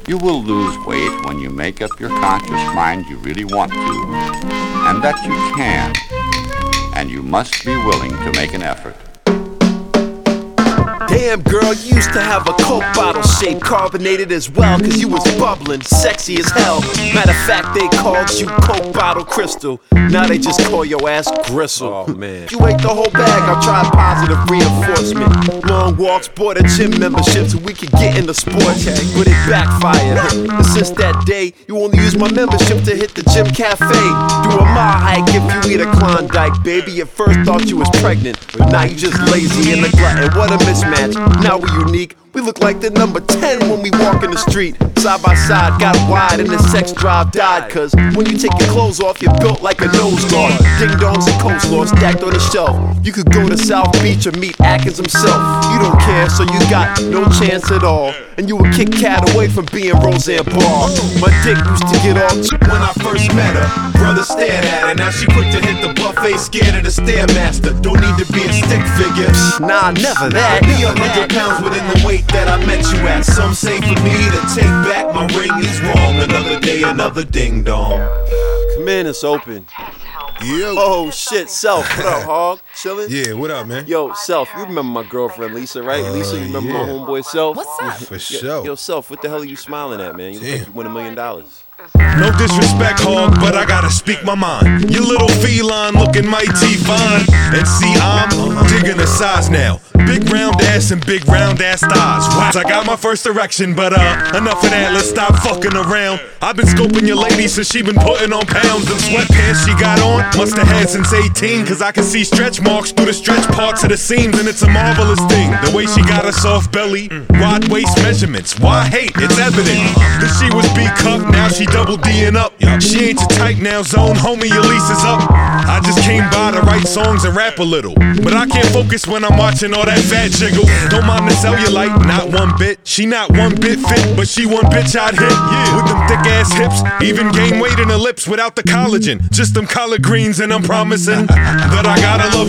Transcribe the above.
You will lose weight when you make up your conscious mind you really want to, and that you can, and you must be willing to make an effort. Damn girl, you used to have a Coke bottle shape, carbonated as well, cause you was bubbling, sexy as hell. Matter of fact, they called you Coke Bottle Crystal. Now they just call your ass Gristle. Oh man, you ate the whole bag, I tried positive reinforcement. Long walks, bought a gym membership so we could get into sports, but it backfired. And since that day, you only use my membership to hit the gym cafe. Do a mile hike if you eat a Klondike, baby. At first thought you was pregnant, but now you just lazy and a glutton. What a mismatch. Now we unique. We look like the number 10 when we walk in the street. Side by side, got wide and the sex drive died. Cause when you take your clothes off, you're built like a nose guard. Ding dongs and coleslaw stacked on the shelf. You could go to South Beach or meet Atkins himself. You don't care, so you got no chance at all. And you would kick Cat away from being Roseanne Barr. My dick used to get all when I first met her. Brother stared at her, now she quick to hit the buffet, scared of the Stairmaster. Don't need to be a stick figure. Nah, never that. Be 100 pounds within the weight that I met you at. Some say for me to take back my ring is wrong. Another day, another ding dong. Come in, it's open. Yo. Oh shit, Self, what up, Hog? Chillin'? Yeah, what up, man? Yo, Self, you remember my girlfriend Lisa, right? Lisa, you remember my homeboy Self? What's up? For sure. Yo, Self, what the hell are you smiling at, man? You look like you win $1 million. No disrespect, Hog, but I gotta speak my mind. Your little feline looking mighty fine. And see, I'm digging the size now. Big round ass and big round ass thighs. Wow. I got my first erection, but enough of that, let's stop fucking around. I've been scoping your lady since she been putting on pounds. Them sweatpants she got on, must have had since 18. Cause I can see stretch marks through the stretch parts of the seams. And it's a marvelous thing, the way she got a soft belly. Wide waist measurements, why hate? It's evident that she was B-cup, now she double D'ing up. She ain't your type now, zone, homie, your lease is up. I just came by to write songs and rap a little, but I can't focus when I'm watching all that fat jiggle. Don't mind the cellulite, not one bit. She not one bit fit, but she one bitch I'd hit. With them thick ass hips, even gain weight in her lips without the collagen. Just them collard greens, and I'm promising that I gotta love